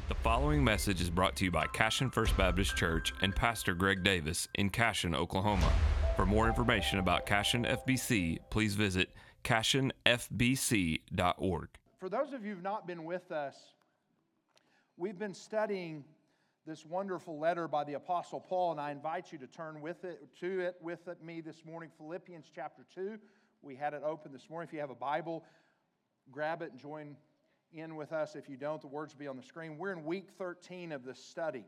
The following message is brought to you by Cashion First Baptist Church and Pastor Greg Davis in Cashion, Oklahoma. For more information about Cashion FBC, please visit cashionfbc.org. For those of you who've not been with us, we've been studying this wonderful letter by the Apostle Paul, and I invite you to turn to it with me this morning. Philippians chapter 2. We had it open this morning. If you have a Bible, grab it and join in with us. If you don't, the words will be on the screen. We're in week 13 of this study.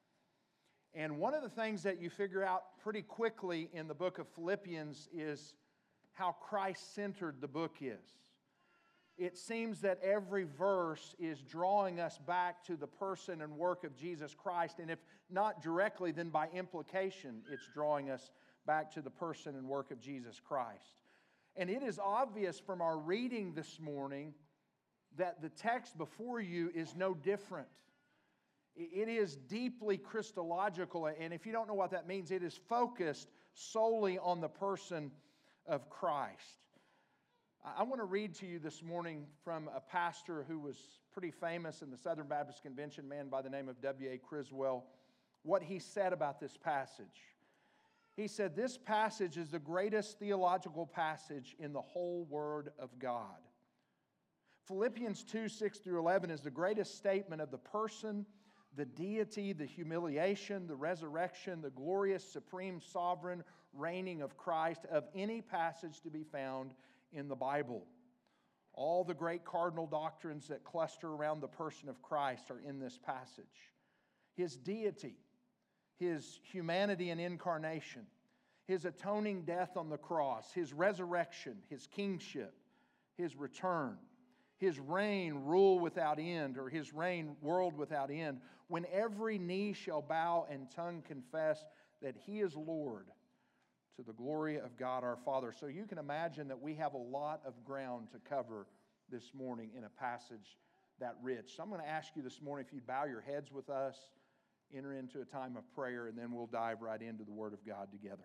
And one of the things that you figure out pretty quickly in the book of Philippians is how Christ-centered the book is. It seems that every verse is drawing us back to the person and work of Jesus Christ. And if not directly, then by implication, it's drawing us back to the person and work of Jesus Christ. And it is obvious from our reading this morning that the text before you is no different. It is deeply Christological, and if you don't know what that means, it is focused solely on the person of Christ. I want to read to you this morning from a pastor who was pretty famous in the Southern Baptist Convention, a man by the name of W.A. Criswell, what he said about this passage. He said, "This passage is the greatest theological passage in the whole Word of God. Philippians 2, 6 through 11 is the greatest statement of the person, the deity, the humiliation, the resurrection, the glorious, supreme, sovereign reigning of Christ of any passage to be found in the Bible. All the great cardinal doctrines that cluster around the person of Christ are in this passage. His deity, His humanity and incarnation, His atoning death on the cross, His resurrection, His kingship, His return, His reign, rule without end, or His reign, world without end, when every knee shall bow and tongue confess that He is Lord, to the glory of God our Father." So you can imagine that we have a lot of ground to cover this morning in a passage that rich. So I'm going to ask you this morning if you'd bow your heads with us, enter into a time of prayer, and then we'll dive right into the Word of God together.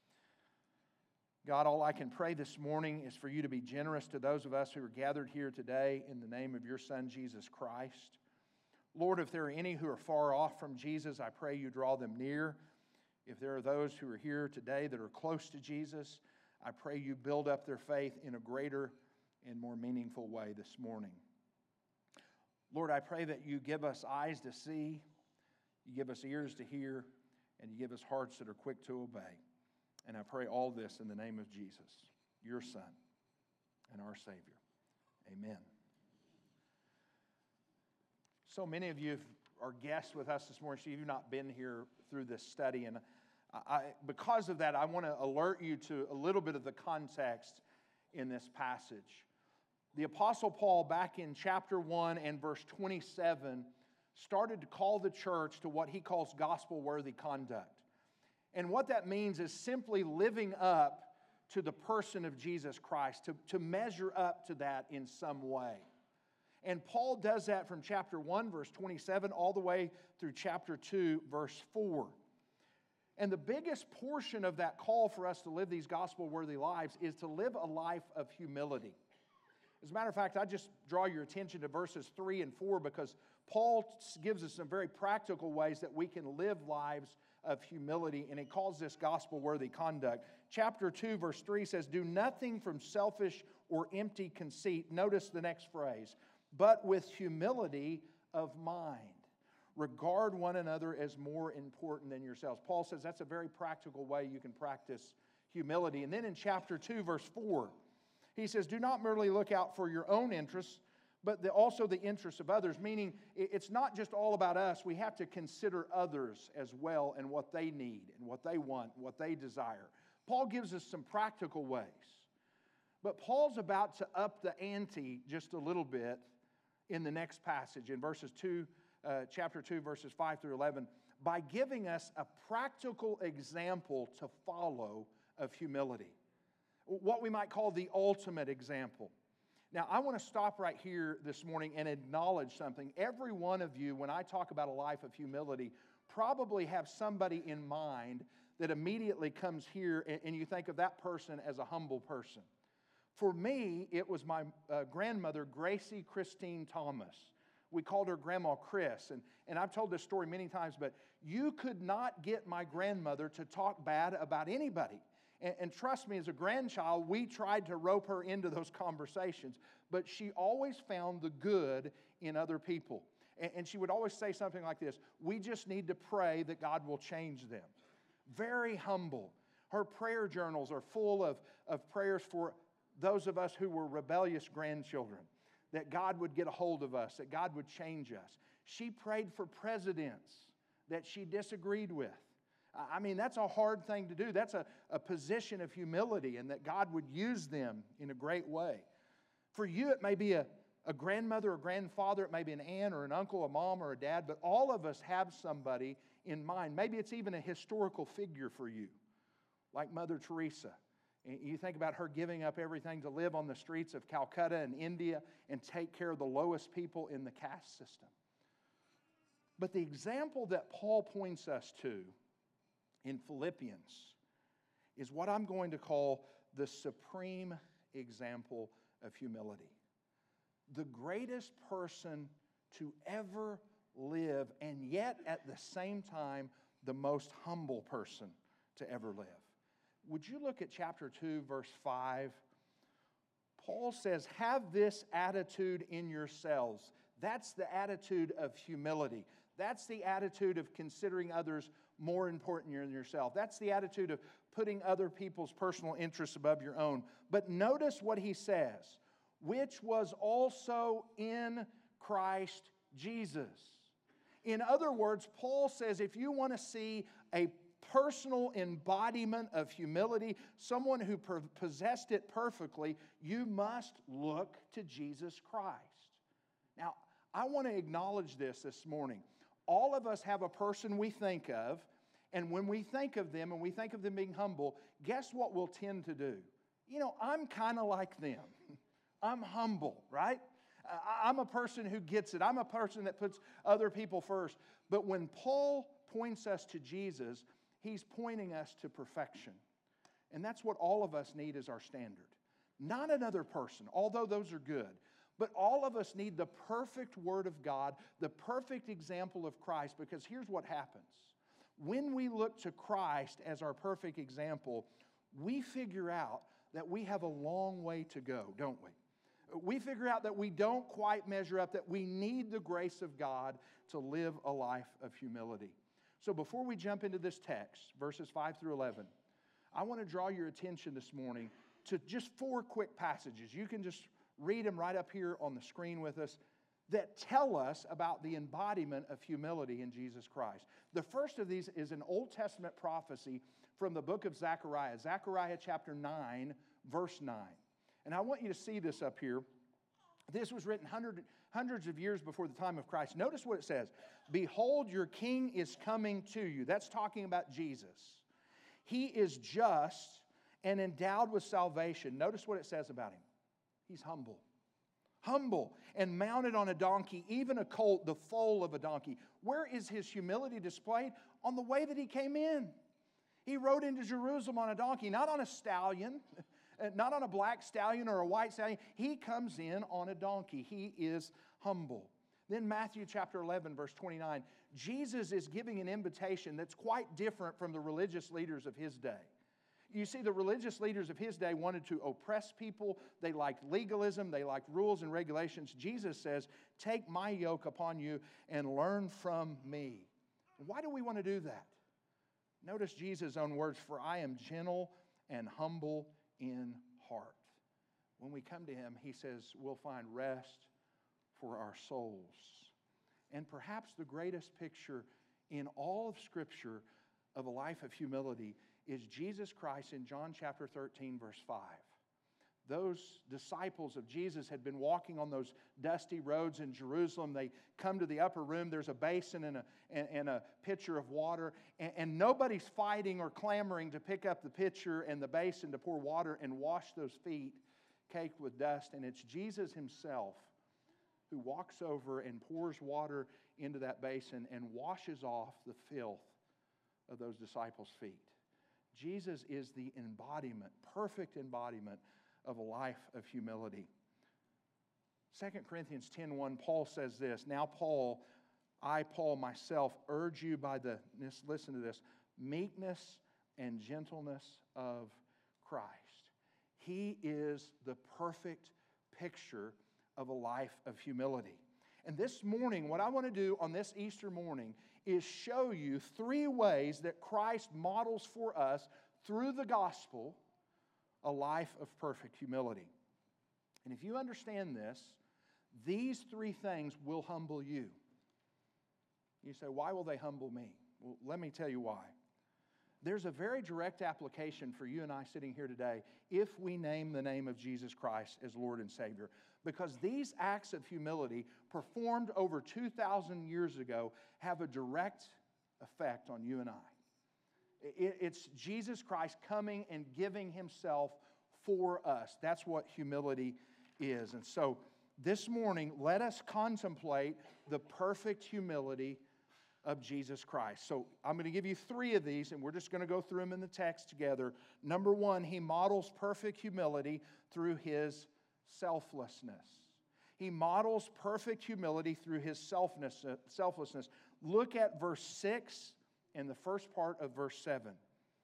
God, all I can pray this morning is for you to be generous to those of us who are gathered here today in the name of your Son, Jesus Christ. Lord, if there are any who are far off from Jesus, I pray you draw them near. If there are those who are here today that are close to Jesus, I pray you build up their faith in a greater and more meaningful way this morning. Lord, I pray that you give us eyes to see, you give us ears to hear, and you give us hearts that are quick to obey. And I pray all this in the name of Jesus, your Son and our Savior. Amen. So many of you are guests with us this morning, so you've not been here through this study. And because of that, I want to alert you to a little bit of the context in this passage. The Apostle Paul, back in chapter 1 and verse 27, started to call the church to what he calls gospel-worthy conduct. And what that means is simply living up to the person of Jesus Christ, to measure up to that in some way. And Paul does that from chapter 1, verse 27, all the way through chapter 2, verse 4. And the biggest portion of that call for us to live these gospel-worthy lives is to live a life of humility. As a matter of fact, I just draw your attention to verses 3 and 4 because Paul gives us some very practical ways that we can live lives of humility, and he calls this gospel-worthy conduct. Chapter 2, verse 3 says, "Do nothing from selfish or empty conceit." Notice the next phrase. "But with humility of mind, regard one another as more important than yourselves." Paul says that's a very practical way you can practice humility. And then in chapter 2, verse 4, he says, "Do not merely look out for your own interests, but also the interests of others." Meaning, it's not just all about us. We have to consider others as well and what they need and what they want, what they desire. Paul gives us some practical ways. But Paul's about to up the ante just a little bit in the next passage, in chapter 2, verses 5 through 11, by giving us a practical example to follow of humility. What we might call the ultimate example. Now, I want to stop right here this morning and acknowledge something. Every one of you, when I talk about a life of humility, probably have somebody in mind that immediately comes here and you think of that person as a humble person. For me, it was my grandmother, Gracie Christine Thomas. We called her Grandma Chris. And I've told this story many times, but you could not get my grandmother to talk bad about anybody. And trust me, as a grandchild, we tried to rope her into those conversations. But she always found the good in other people. And she would always say something like this: we just need to pray that God will change them. Very humble. Her prayer journals are full of prayers for those of us who were rebellious grandchildren, that God would get a hold of us, that God would change us. She prayed for presidents that she disagreed with. I mean, that's a hard thing to do. That's a position of humility, and that God would use them in a great way. For you, it may be a grandmother or grandfather, it may be an aunt or an uncle, a mom or a dad, but all of us have somebody in mind. Maybe it's even a historical figure for you, like Mother Teresa. You think about her giving up everything to live on the streets of Calcutta and India and take care of the lowest people in the caste system. But the example that Paul points us to in Philippians is what I'm going to call the supreme example of humility. The greatest person to ever live, and yet at the same time, the most humble person to ever live. Would you look at chapter 2, verse 5? Paul says, have this attitude in yourselves. That's the attitude of humility. That's the attitude of considering others more important than yourself. That's the attitude of putting other people's personal interests above your own. But notice what he says, which was also in Christ Jesus. In other words, Paul says if you want to see a personal embodiment of humility, someone who possessed it perfectly, you must look to Jesus Christ. Now, I want to acknowledge this morning. All of us have a person we think of, and when we think of them and we think of them being humble, guess what we'll tend to do? You know, I'm kind of like them. I'm humble, right? I'm a person who gets it. I'm a person that puts other people first. But when Paul points us to Jesus, he's pointing us to perfection. And that's what all of us need as our standard. Not another person, although those are good. But all of us need the perfect Word of God, the perfect example of Christ, because here's what happens. When we look to Christ as our perfect example, we figure out that we have a long way to go, don't we? We figure out that we don't quite measure up, that we need the grace of God to live a life of humility. So before we jump into this text, verses 5 through 11, I want to draw your attention this morning to just 4 quick passages. You can just read them right up here on the screen with us that tell us about the embodiment of humility in Jesus Christ. The first of these is an Old Testament prophecy from the book of Zechariah, Zechariah chapter 9, verse 9. And I want you to see this up here. This was written hundreds of years before the time of Christ. Notice what it says. Behold, your king is coming to you. That's talking about Jesus. He is just and endowed with salvation. Notice what it says about him. He's humble. Humble and mounted on a donkey, even a colt, the foal of a donkey. Where is his humility displayed? On the way that he came in. He rode into Jerusalem on a donkey, not on a stallion, not on a black stallion or a white stallion. He comes in on a donkey. He is humble. Then Matthew chapter 11, verse 29. Jesus is giving an invitation that's quite different from the religious leaders of his day. You see, the religious leaders of his day wanted to oppress people. They liked legalism. They liked rules and regulations. Jesus says, take my yoke upon you and learn from me. Why do we want to do that? Notice Jesus' own words, for I am gentle and humble in heart. When we come to him, he says we'll find rest for our souls. And perhaps the greatest picture in all of Scripture of a life of humility is Jesus Christ in John chapter 13, verse 5. Those disciples of Jesus had been walking on those dusty roads in Jerusalem. They come to the upper room. There's a basin and a pitcher of water. And nobody's fighting or clamoring to pick up the pitcher and the basin to pour water and wash those feet caked with dust. And it's Jesus himself who walks over and pours water into that basin and washes off the filth of those disciples' feet. Jesus is the embodiment, perfect embodiment of a life of humility. 2 Corinthians 10:1, Paul says this, "Now I, Paul, myself, urge you by the," listen to this, "meekness and gentleness of Christ." He is the perfect picture of a life of humility. And this morning, what I want to do on this Easter morning is show you 3 ways that Christ models for us through the gospel a life of perfect humility. And if you understand this, these 3 things will humble you. You say, why will they humble me? Well, let me tell you why. There's a very direct application for you and I sitting here today if we name the name of Jesus Christ as Lord and Savior. Because these acts of humility performed over 2,000 years ago have a direct effect on you and I. It's Jesus Christ coming and giving Himself for us. That's what humility is. And so this morning, let us contemplate the perfect humility of Jesus Christ. So I'm going to give you 3 of these, and we're just going to go through them in the text together. Number 1, He models perfect humility through His selflessness. He models perfect humility through His selflessness. Look at verse 6 and the first part of verse 7.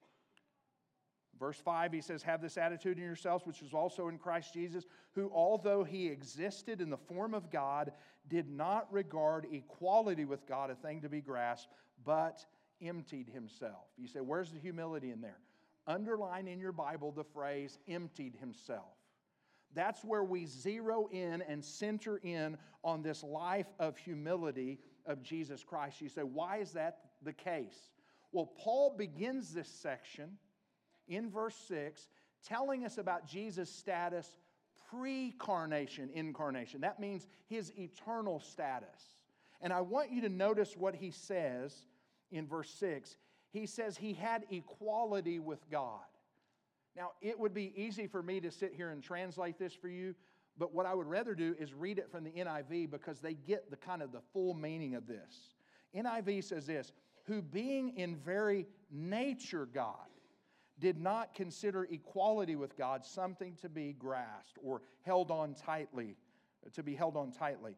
Verse 5, he says, "Have this attitude in yourselves, which was also in Christ Jesus, who, although He existed in the form of God, did not regard equality with God a thing to be grasped, but emptied Himself." You say, where's the humility in there? Underline in your Bible the phrase, emptied Himself. That's where we zero in and center in on this life of humility of Jesus Christ. You say, why is that the case? Well, Paul begins this section in verse 6, telling us about Jesus' status pre-carnation, incarnation. That means His eternal status. And I want you to notice what he says in verse 6. He says He had equality with God. Now, it would be easy for me to sit here and translate this for you, but what I would rather do is read it from the NIV because they get the kind of the full meaning of this. NIV says this, "Who being in very nature God, did not consider equality with God something to be grasped or held on tightly, to be held on tightly."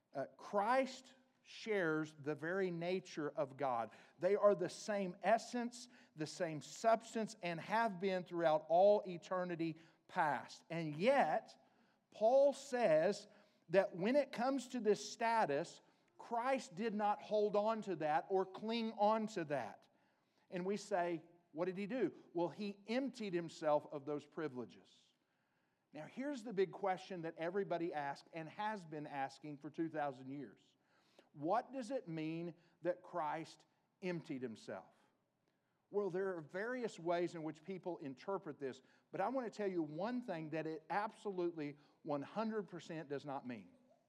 Christ shares the very nature of God. They are the same essence, the same substance, and have been throughout all eternity past. And yet, Paul says that when it comes to this status, Christ did not hold on to that or cling on to that. And we say, what did He do? Well, He emptied Himself of those privileges. Now, here's the big question that everybody asks and has been asking for 2,000 years. What does it mean that Christ emptied Himself? Well, there are various ways in which people interpret this, but I want to tell you one thing that it absolutely 100% does not mean.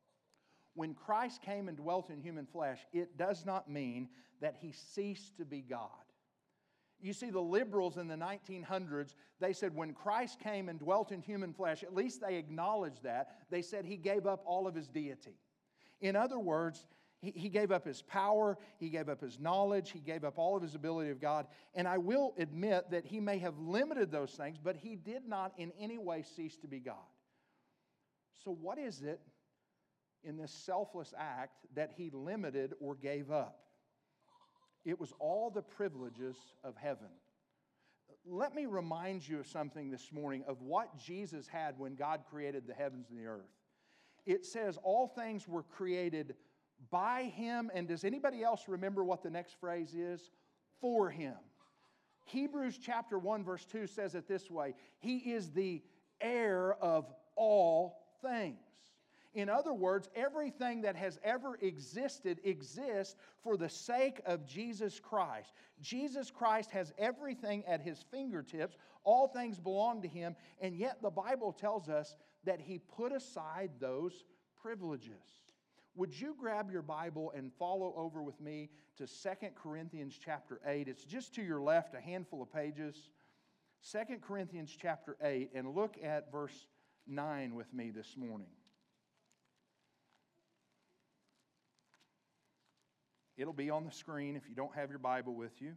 When Christ came and dwelt in human flesh, it does not mean that He ceased to be God. You see, the liberals in the 1900s, they said when Christ came and dwelt in human flesh, at least they acknowledged that. They said He gave up all of His deity. In other words, He gave up His power, He gave up His knowledge, He gave up all of His ability of God. And I will admit that He may have limited those things, but He did not in any way cease to be God. So what is it in this selfless act that He limited or gave up? It was all the privileges of heaven. Let me remind you of something this morning of what Jesus had when God created the heavens and the earth. It says all things were created by Him, and does anybody else remember what the next phrase is? For Him. Hebrews chapter 1 verse 2 says it this way, He is the heir of all things. In other words, everything that has ever existed exists for the sake of Jesus Christ. Jesus Christ has everything at His fingertips. All things belong to Him. And yet the Bible tells us that He put aside those privileges. Would you grab your Bible and follow over with me to 2 Corinthians chapter 8? It's just to your left, a handful of pages. 2 Corinthians chapter 8, and look at verse 9 with me this morning. It'll be on the screen if you don't have your Bible with you.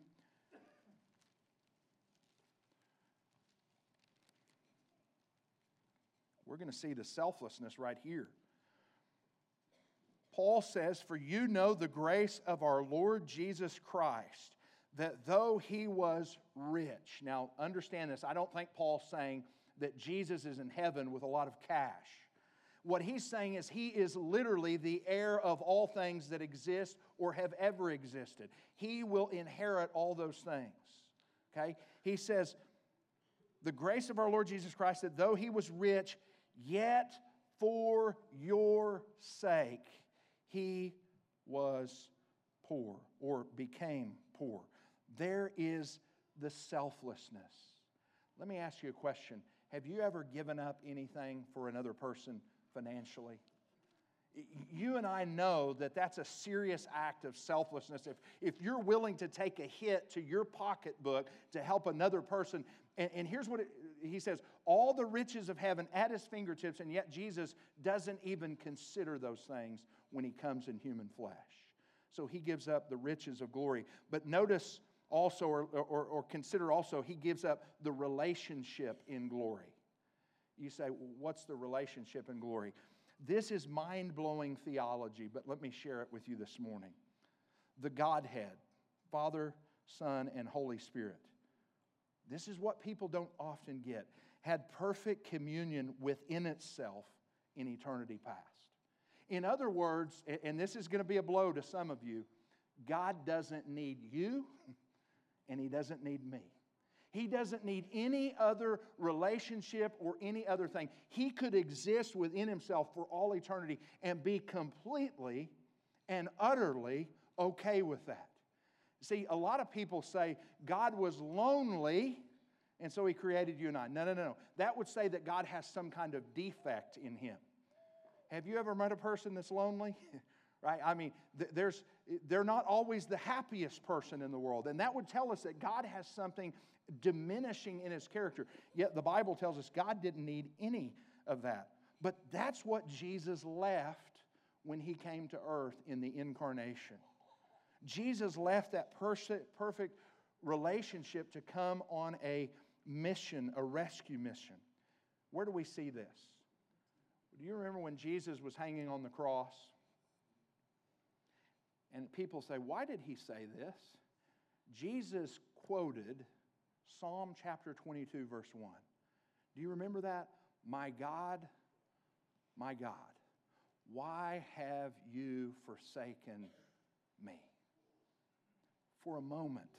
We're going to see the selflessness right here. Paul says, "For you know the grace of our Lord Jesus Christ, that though He was rich." Now, understand this. I don't think Paul's saying that Jesus is in heaven with a lot of cash. What he's saying is He is literally the heir of all things that exist or have ever existed. He will inherit all those things. Okay? He says, the grace of our Lord Jesus Christ, that though He was rich, yet for your sake He was poor or became poor. There is the selflessness. Let me ask you a question. Have you ever given up anything for another person financially? You and I know that that's a serious act of selflessness. If you're willing to take a hit to your pocketbook to help another person, and here's what he says, all the riches of heaven at His fingertips, and yet Jesus doesn't even consider those things when He comes in human flesh. So He gives up the riches of glory. But notice also, or consider also, He gives up the relationship in glory. You say, what's the relationship in glory? This is mind-blowing theology, but let me share it with you this morning. The Godhead, Father, Son, and Holy Spirit. This is what people don't often get. Had perfect communion within itself in eternity past. In other words, and this is going to be a blow to some of you, God doesn't need you, and He doesn't need me. He doesn't need any other relationship or any other thing. He could exist within Himself for all eternity and be completely and utterly okay with that. See, a lot of people say God was lonely and so He created you and I. No. That would say that God has some kind of defect in Him. Have you ever met a person that's lonely? Right? I mean, they're not always the happiest person in the world. And that would tell us that God has something diminishing in His character. Yet the Bible tells us God didn't need any of that. But that's what Jesus left when He came to earth in the incarnation. Jesus left that perfect relationship to come on a mission, a rescue mission. Where do we see this? Do you remember when Jesus was hanging on the cross? And people say, why did He say this? Jesus quoted Psalm chapter 22, verse 1. Do you remember that? My God, why have you forsaken me? For a moment,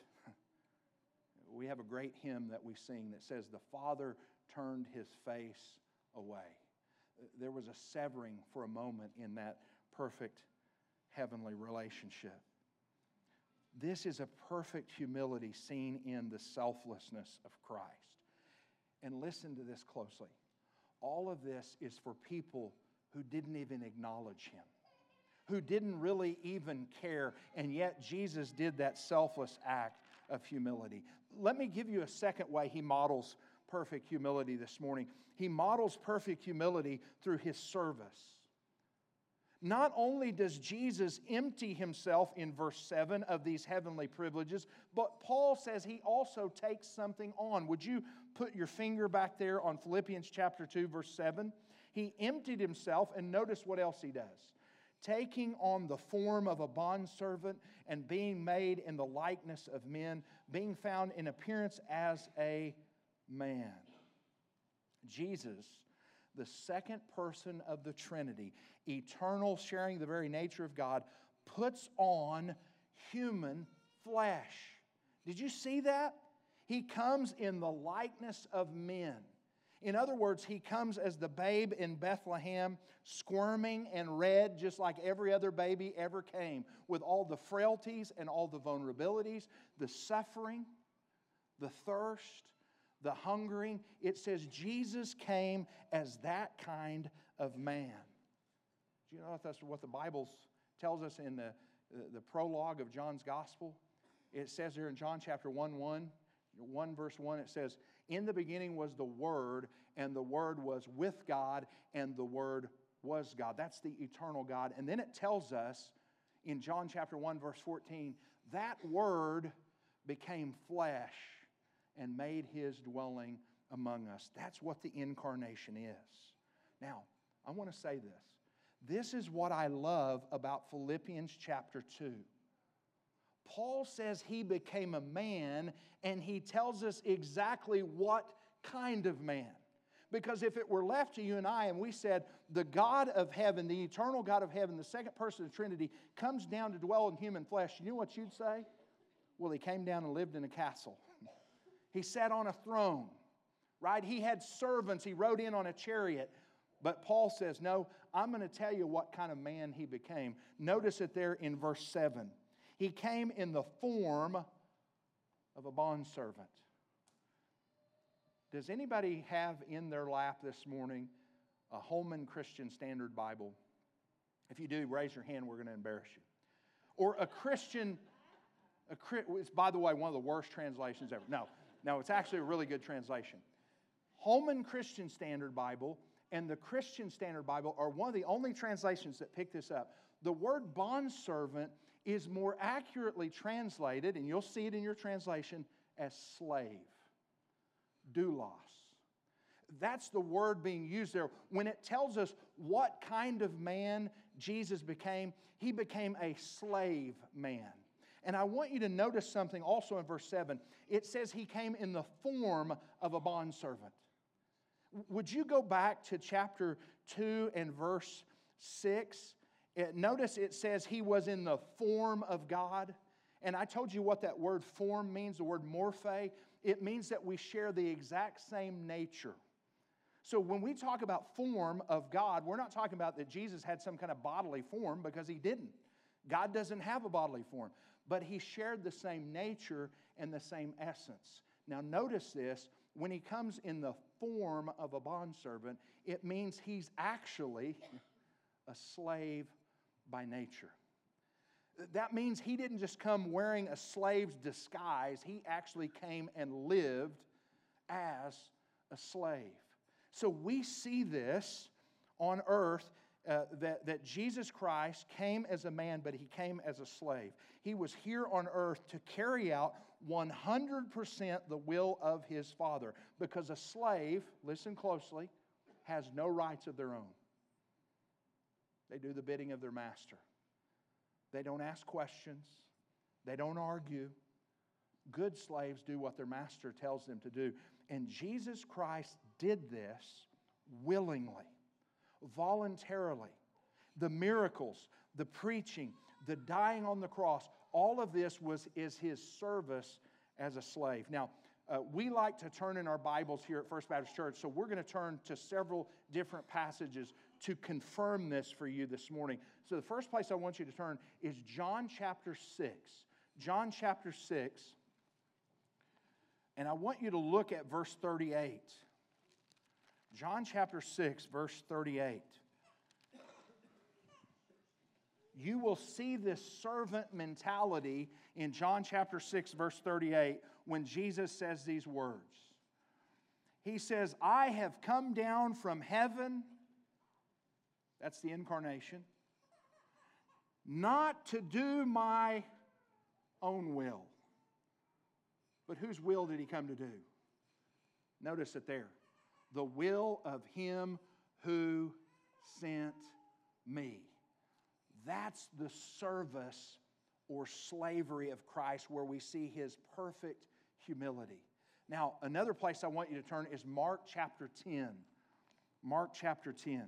we have a great hymn that we sing that says, the Father turned His face away. There was a severing for a moment in that perfect heavenly relationship. This is a perfect humility seen in the selflessness of Christ. And listen to this closely. All of this is for people who didn't even acknowledge Him, who didn't really even care, and yet Jesus did that selfless act of humility. Let me give you a second way He models perfect humility this morning. He models perfect humility through His service. Not only does Jesus empty Himself in verse 7 of these heavenly privileges, but Paul says He also takes something on. Would you put your finger back there on Philippians chapter 2, verse 7? He emptied Himself, and notice what else He does. Taking on the form of a bondservant and being made in the likeness of men, being found in appearance as a man. Jesus, the second person of the Trinity, eternal, sharing the very nature of God, puts on human flesh. Did you see that? He comes in the likeness of men. In other words, He comes as the babe in Bethlehem, squirming and red just like every other baby ever came, with all the frailties and all the vulnerabilities, the suffering, the thirst, the hungering. It says Jesus came as that kind of man. Do you know if that's what the Bible tells us in the prologue of John's Gospel? It says here in John chapter 1 verse 1, it says, in the beginning was the Word, and the Word was with God, and the Word was God. That's the eternal God. And then it tells us in John chapter 1 verse 14, that Word became flesh and made His dwelling among us. That's what the incarnation is. Now, I want to say this. This is what I love about Philippians chapter 2. Paul says he became a man, and he tells us exactly what kind of man. Because if it were left to you and I, and we said, the God of heaven, the eternal God of heaven, the second person of the Trinity, comes down to dwell in human flesh, you know what you'd say? Well, He came down and lived in a castle. He sat on a throne, right? He had servants. He rode in on a chariot. But Paul says, no, I'm going to tell you what kind of man He became. Notice it there in verse 7. He came in the form of a bondservant. Does anybody have in their lap this morning a Holman Christian Standard Bible? If you do, raise your hand. We're going to embarrass you. Or a Christian, it's, by the way, one of the worst translations ever. No, it's actually a really good translation. Holman Christian Standard Bible and the Christian Standard Bible are one of the only translations that pick this up. The word bondservant is more accurately translated, and you'll see it in your translation, as slave. Doulos. That's the word being used there. When it tells us what kind of man Jesus became, He became a slave man. And I want you to notice something also in verse 7. It says He came in the form of a bondservant. Would you go back to chapter 2 and verse 6? Notice it says He was in the form of God. And I told you what that word form means, the word morphe. It means that we share the exact same nature. So when we talk about form of God, we're not talking about that Jesus had some kind of bodily form, because He didn't. God doesn't have a bodily form. But He shared the same nature and the same essence. Now notice this, when He comes in the form of a bondservant, it means He's actually a slave by nature. That means He didn't just come wearing a slave's disguise. He actually came and lived as a slave. So we see this on earth, that Jesus Christ came as a man, but He came as a slave. He was here on earth to carry out 100% the will of His Father. Because a slave, listen closely, has no rights of their own. They do the bidding of their master. They don't ask questions. They don't argue. Good slaves do what their master tells them to do. And Jesus Christ did this willingly, voluntarily. The miracles, the preaching, the dying on the cross, all of this is His service as a slave. Now, we like to turn in our Bibles here at First Baptist Church, so we're going to turn to several different passages to confirm this for you this morning. So the first place I want you to turn is John chapter 6. John chapter 6. And I want you to look at verse 38. John chapter 6, verse 38. You will see this servant mentality in John chapter 6, verse 38, when Jesus says these words. He says, I have come down from heaven, that's the incarnation, not to do my own will. But whose will did He come to do? Notice it there. The will of Him who sent me. That's the service or slavery of Christ, where we see His perfect humility. Now, another place I want you to turn is Mark chapter 10. Mark chapter 10.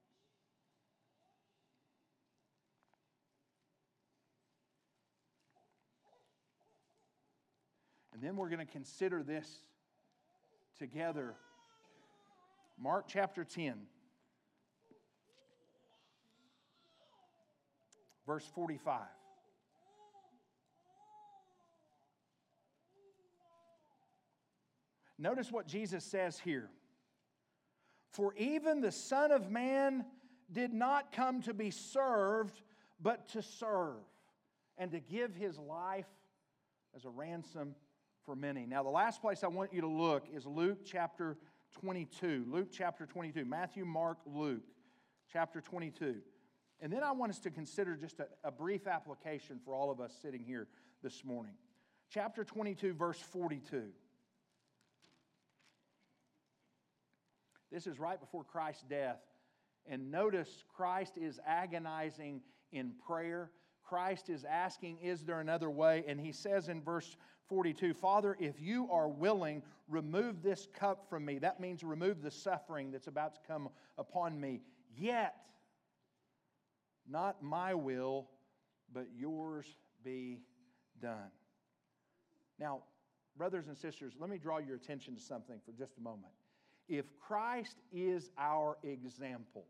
And then we're going to consider this together. Mark chapter 10, verse 45. Notice what Jesus says here. For even the Son of Man did not come to be served, but to serve, and to give His life as a ransom for many. Now, the last place I want you to look is Luke chapter 22. Luke chapter 22. Matthew, Mark, Luke chapter 22. And then I want us to consider just a brief application for all of us sitting here this morning. Chapter 22, verse 42. This is right before Christ's death. And notice Christ is agonizing in prayer. Christ is asking, is there another way? And He says in verse 42, Father, if you are willing, remove this cup from me. That means remove the suffering that's about to come upon me. Yet, not my will, but yours be done. Now, brothers and sisters, let me draw your attention to something for just a moment. If Christ is our example,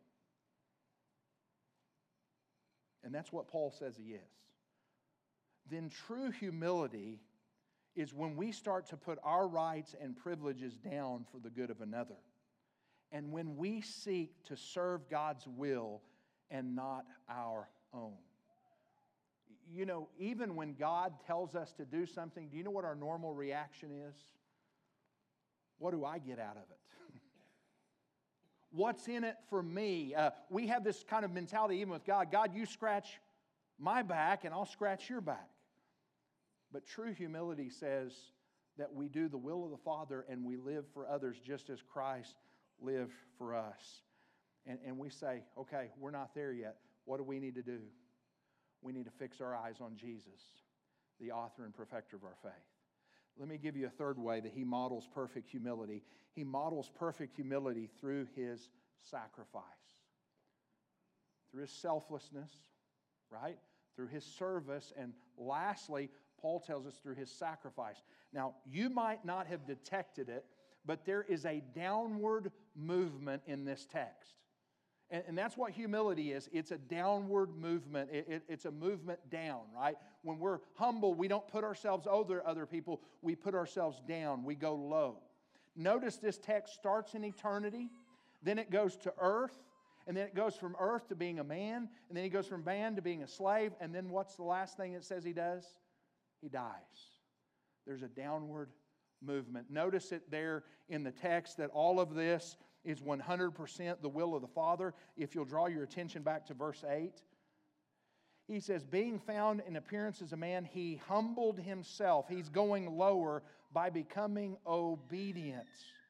and that's what Paul says He is, then true humility is when we start to put our rights and privileges down for the good of another. And when we seek to serve God's will and not our own. You know, even when God tells us to do something, do you know what our normal reaction is? What do I get out of it? What's in it for me? We have this kind of mentality even with God. God, you scratch my back and I'll scratch your back. But true humility says that we do the will of the Father and we live for others just as Christ lived for us. And we say, okay, we're not there yet. What do we need to do? We need to fix our eyes on Jesus, the author and perfecter of our faith. Let me give you a third way that He models perfect humility. He models perfect humility through His sacrifice, through His selflessness, right? Through His service, and lastly, Paul tells us through His sacrifice. Now, you might not have detected it, but there is a downward movement in this text. And that's what humility is. It's a downward movement. It's a movement down, right? When we're humble, we don't put ourselves over other people. We put ourselves down. We go low. Notice this text starts in eternity. Then it goes to earth. And then it goes from earth to being a man. And then He goes from man to being a slave. And then what's the last thing it says He does? He dies. There's a downward movement. Notice it there in the text that all of this is 100% the will of the Father. If you'll draw your attention back to verse 8, He says, being found in appearance as a man, He humbled Himself. He's going lower by becoming obedient.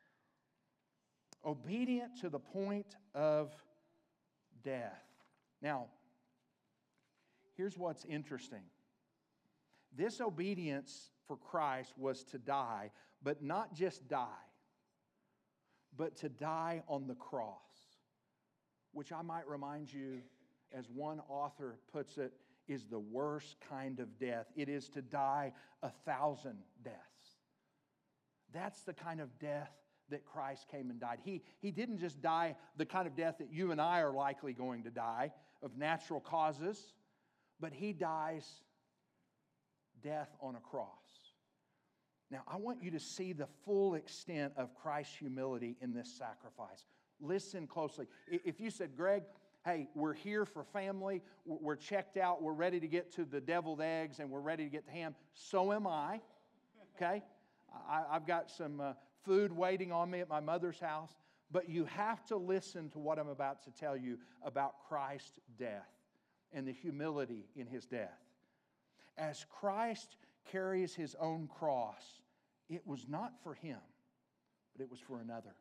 Obedient to the point of death. Now, here's what's interesting. This obedience for Christ was to die, but not just die, but to die on the cross, which I might remind you, as one author puts it, is the worst kind of death. It is to die 1,000 deaths. That's the kind of death that Christ came and died. He didn't just die the kind of death that you and I are likely going to die, of natural causes, but He dies death on a cross. Now, I want you to see the full extent of Christ's humility in this sacrifice. Listen closely. If you said, Greg, hey, we're here for family, we're checked out, we're ready to get to the deviled eggs, and we're ready to get to ham, so am I, okay? I've got some food waiting on me at my mother's house, but you have to listen to what I'm about to tell you about Christ's death and the humility in His death. As Christ carries His own cross, it was not for Him, but it was for another.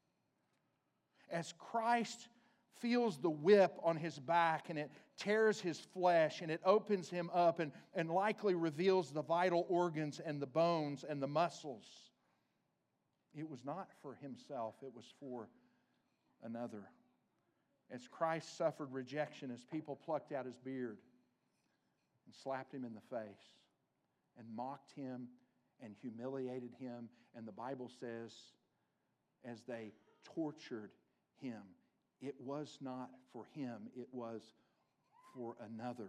As Christ feels the whip on His back and it tears His flesh and it opens Him up and likely reveals the vital organs and the bones and the muscles, it was not for Himself, it was for another. As Christ suffered rejection, as people plucked out His beard and slapped Him in the face and mocked Him and humiliated Him. And the Bible says, as they tortured Him, it was not for Him, it was for another.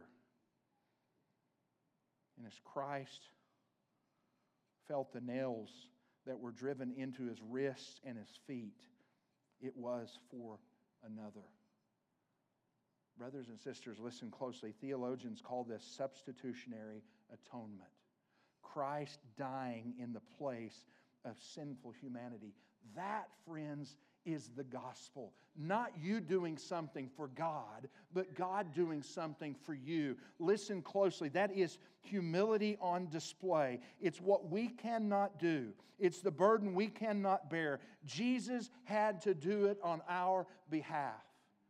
And as Christ felt the nails that were driven into His wrists and His feet, it was for another. Brothers and sisters, listen closely. Theologians call this substitutionary atonement. Christ dying in the place of sinful humanity. That, friends, is the gospel. Not you doing something for God, but God doing something for you. Listen closely. That is humility on display. It's what we cannot do. It's the burden we cannot bear. Jesus had to do it on our behalf.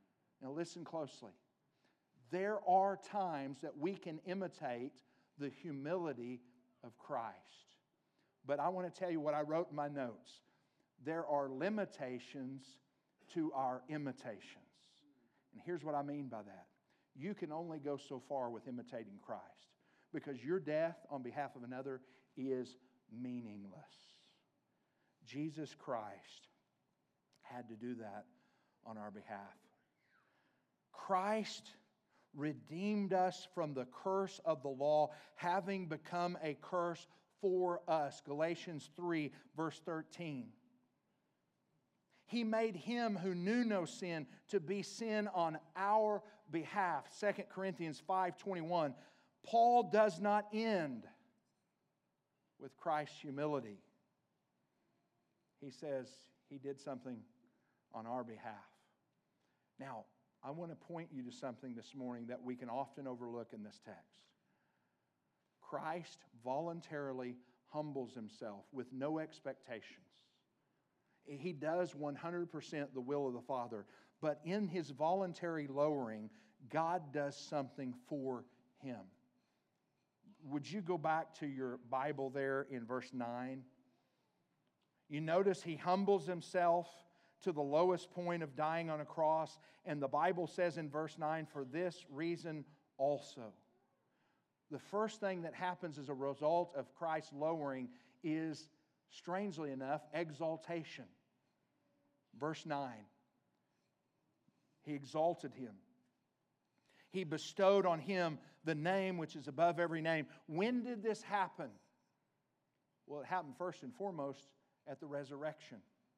Now listen closely. There are times that we can imitate the humility of Christ. But I want to tell you what I wrote in my notes. There are limitations to our imitations. And here's what I mean by that. You can only go so far with imitating Christ because your death on behalf of another is meaningless. Jesus Christ had to do that on our behalf. Christ redeemed us from the curse of the law, having become a curse for us. Galatians 3, verse 13. He made Him who knew no sin to be sin on our behalf. 2 Corinthians 5:21. Paul does not end with Christ's humility. He says He did something on our behalf. Now, I want to point you to something this morning that we can often overlook in this text. Christ voluntarily humbles Himself with no expectations. He does 100% the will of the Father, but in His voluntary lowering, God does something for Him. Would you go back to your Bible there in verse 9? You notice He humbles Himself to the lowest point of dying on a cross, and the Bible says in verse 9, for this reason also. The first thing that happens as a result of Christ's lowering is, strangely enough, exaltation. Verse 9. He exalted Him. He bestowed on Him the name which is above every name. When did this happen? Well, it happened first and foremost at the resurrection.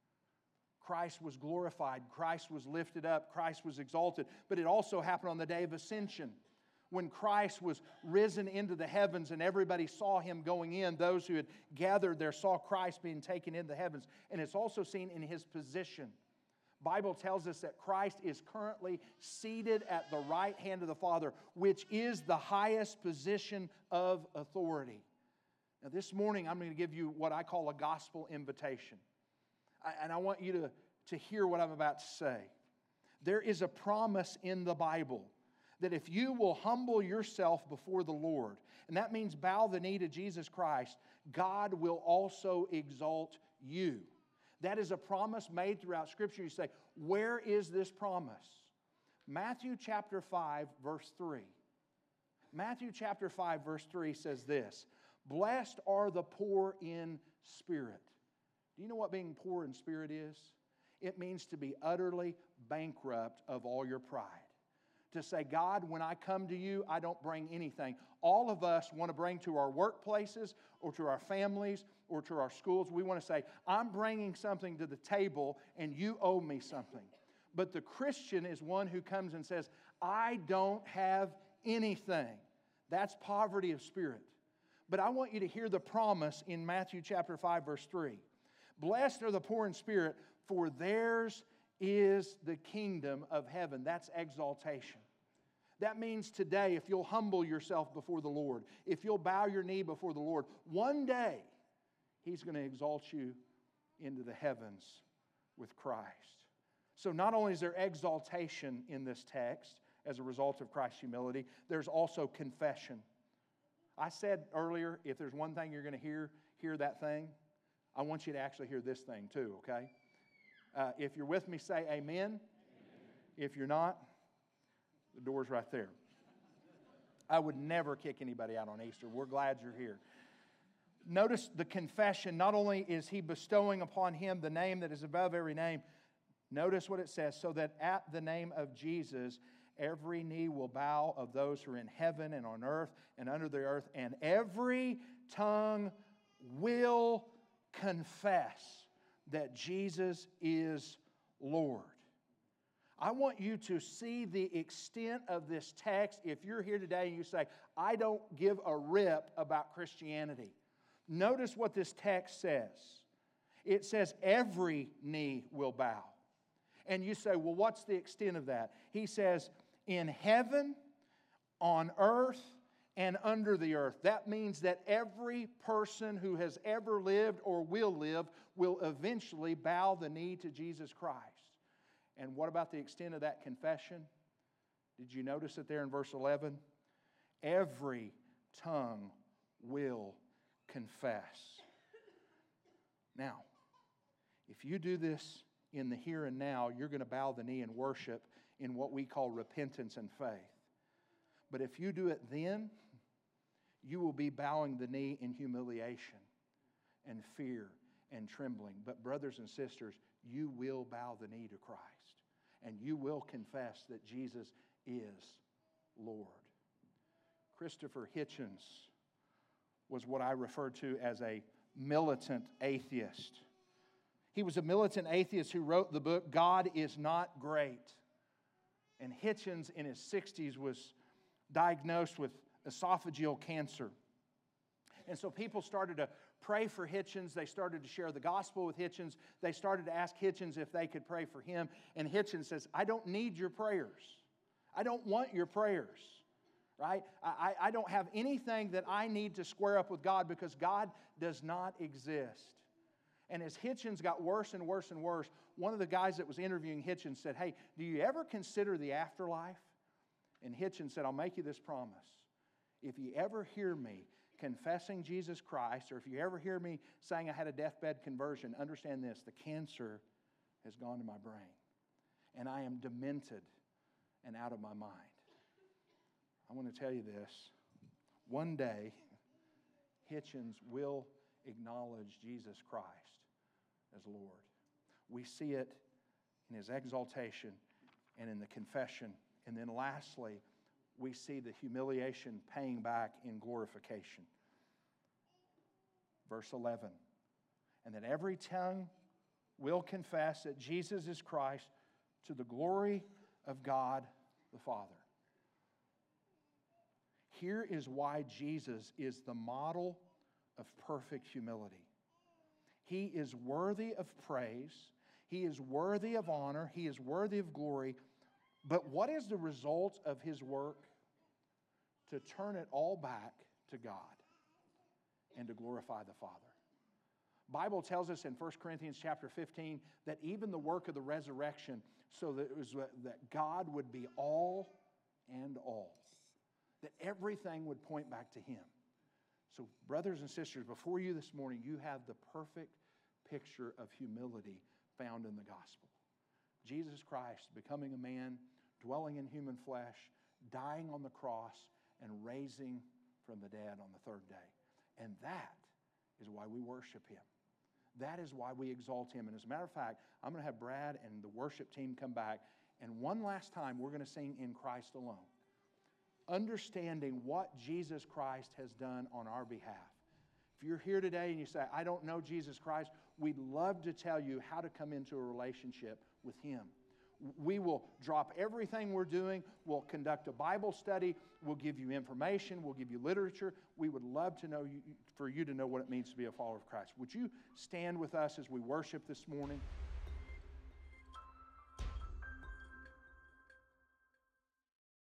Christ was glorified. Christ was lifted up. Christ was exalted. But it also happened on the day of ascension, when Christ was risen into the heavens and everybody saw Him going in. Those who had gathered there saw Christ being taken into the heavens. And it's also seen in His position. Bible tells us that Christ is currently seated at the right hand of the Father, which is the highest position of authority. Now this morning I'm going to give you what I call a gospel invitation. And I want you to hear what I'm about to say. There is a promise in the Bible that if you will humble yourself before the Lord, and that means bow the knee to Jesus Christ, God will also exalt you. That is a promise made throughout Scripture. You say, where is this promise? Matthew chapter 5, verse 3. Matthew chapter 5, verse 3 says this, blessed are the poor in spirit. Do you know what being poor in spirit is? It means to be utterly bankrupt of all your pride. To say, God, when I come to you, I don't bring anything. All of us want to bring to our workplaces or to our families or to our schools. We want to say, I'm bringing something to the table and you owe me something. But the Christian is one who comes and says, I don't have anything. That's poverty of spirit. But I want you to hear the promise in Matthew chapter 5, verse 3. Blessed are the poor in spirit, for theirs is the kingdom of heaven. That's exaltation. That means today, if you'll humble yourself before the Lord, if you'll bow your knee before the Lord, one day He's going to exalt you into the heavens with Christ. So not only is there exaltation in this text as a result of Christ's humility, there's also confession. I said earlier, if there's one thing you're going to hear that thing. I want you to actually hear this thing too, okay? If you're with me, say amen. Amen. If you're not, the door's right there. I would never kick anybody out on Easter. We're glad you're here. Notice the confession. Not only is He bestowing upon Him the name that is above every name, notice what it says, so that at the name of Jesus, every knee will bow of those who are in heaven and on earth and under the earth, and every tongue will confess that Jesus is Lord. I want you to see the extent of this text. If you're here today and you say, I don't give a rip about Christianity, notice what this text says. It says every knee will bow. And you say, well, what's the extent of that? He says, in heaven, on earth, and under the earth. That means that every person who has ever lived or will live will eventually bow the knee to Jesus Christ. And what about the extent of that confession? Did you notice it there in verse 11? Every tongue will confess. Now, if you do this in the here and now, you're going to bow the knee and worship in what we call repentance and faith. But if you do it then, you will be bowing the knee in humiliation and fear and trembling. But brothers and sisters, you will bow the knee to Christ. And you will confess that Jesus is Lord. Christopher Hitchens was what I refer to as a militant atheist. He was a militant atheist who wrote the book, God is Not Great. And Hitchens, in his 60s, was diagnosed with esophageal cancer. And so people started to pray for Hitchens. They started to share the gospel with Hitchens. They started to ask Hitchens if they could pray for him. And Hitchens says, I don't need your prayers. I don't want your prayers. Right? I don't have anything that I need to square up with God because God does not exist. And as Hitchens got worse and worse and worse, one of the guys that was interviewing Hitchens said, hey, do you ever consider the afterlife? And Hitchens said, I'll make you this promise. If you ever hear me confessing Jesus Christ, or if you ever hear me saying I had a deathbed conversion, understand this, the cancer has gone to my brain. And I am demented and out of my mind. I want to tell you this. One day, Hitchens will acknowledge Jesus Christ as Lord. We see it in His exaltation and in the confession. And then lastly, we see the humiliation paying back in glorification. Verse 11. And that every tongue will confess that Jesus is Christ to the glory of God the Father. Here is why Jesus is the model of perfect humility. He is worthy of praise. He is worthy of honor. He is worthy of glory. But what is the result of His work? To turn it all back to God and to glorify the Father. The Bible tells us in 1 Corinthians chapter 15 that even the work of the resurrection, so that it was that God would be all and all. That everything would point back to Him. So, brothers and sisters, before you this morning, you have the perfect picture of humility found in the gospel. Jesus Christ becoming a man, dwelling in human flesh, dying on the cross, and raising from the dead on the third day. And that is why we worship Him. That is why we exalt Him. And as a matter of fact, I'm going to have Brad and the worship team come back, and one last time we're going to sing In Christ Alone, understanding what Jesus Christ has done on our behalf. If you're here today and you say, I don't know Jesus Christ, we'd love to tell you how to come into a relationship with Him. We will drop everything we're doing. We'll conduct a Bible study. We'll give you information. We'll give you literature. We would love to know for you to know what it means to be a follower of Christ. Would you stand with us as we worship this morning?